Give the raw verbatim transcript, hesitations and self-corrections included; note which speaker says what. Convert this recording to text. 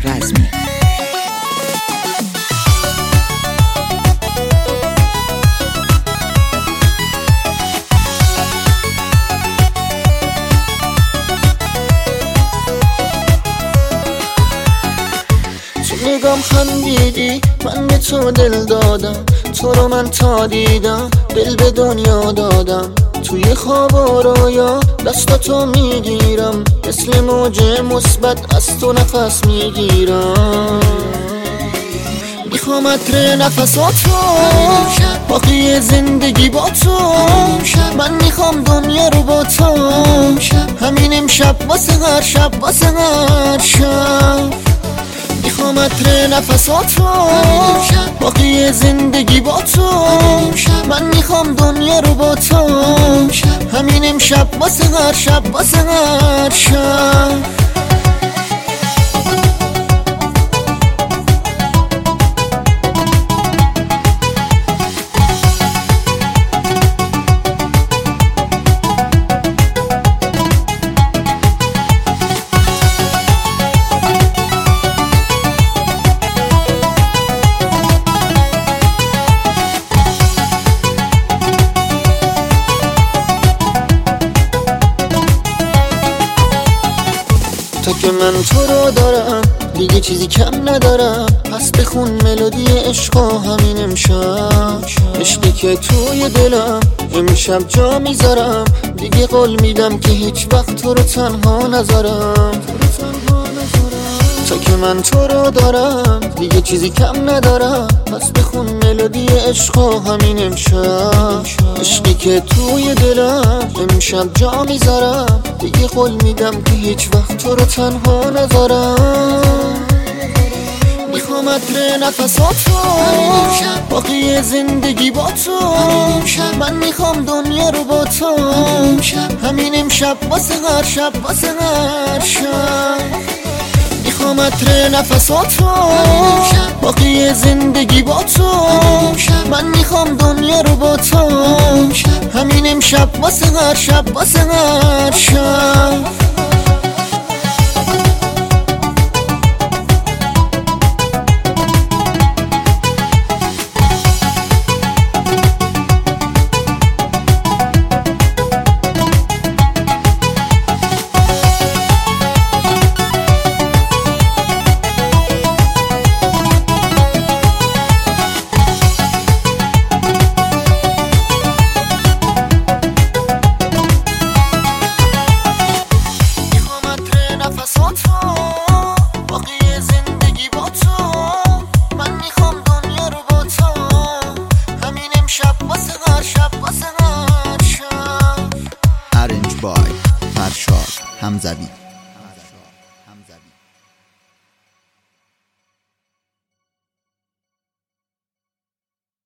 Speaker 1: رزمی.
Speaker 2: نگام خندیدی، من به تو دل دادم، تو رو من تا دیدم دل به دنیا دادم. توی خواب و رویا دستاتو میگیرم، مثل موج مثبت از تو نفس میگیرم. میخوام عطر نفساتو، باقی زندگی با تو. من میخوام دنیا رو با تو، همین امشب واسه هر شب واسه هر شب. میخوام عطر نفساتو، باقی زندگی با تو. من میخوام دنیا رو با تو، همین امشب واسه هر شب واسه هر شب. تو که من تو رو دارم، دیگه چیزی کم ندارم. پس بخون ملودی عشق و همین امشب. عشقی که توی دلم امشب جا میذارم، دیگه قول میدم که هیچ وقت تو رو تنها نذارم. تو که من تو رو دارم، دیگه چیزی کم ندارم. پس بخون ملودی عشق و همین امشب. عشقی که توی دلم امشب جا میذارم، دیگه قول میدم که هیچ وقت تو رو تنها نذارم. میخوام عطر نفساتو، باقی زندگی با تو. من میخوام دنیا رو با تو، همین امشب واسه هر شب واسه هر شب. میخوام عطر نفساتو، باقی زندگی با تو. من میخوام دنیا رو با تو، همین امشب واسه هر شب واسه هر شب. باقی زندگی با تو. من میخوام دنیا رو با تو، همین امشب واسه هر شب واسه هر شب.
Speaker 1: ارنج بای فرشاد حمزوی.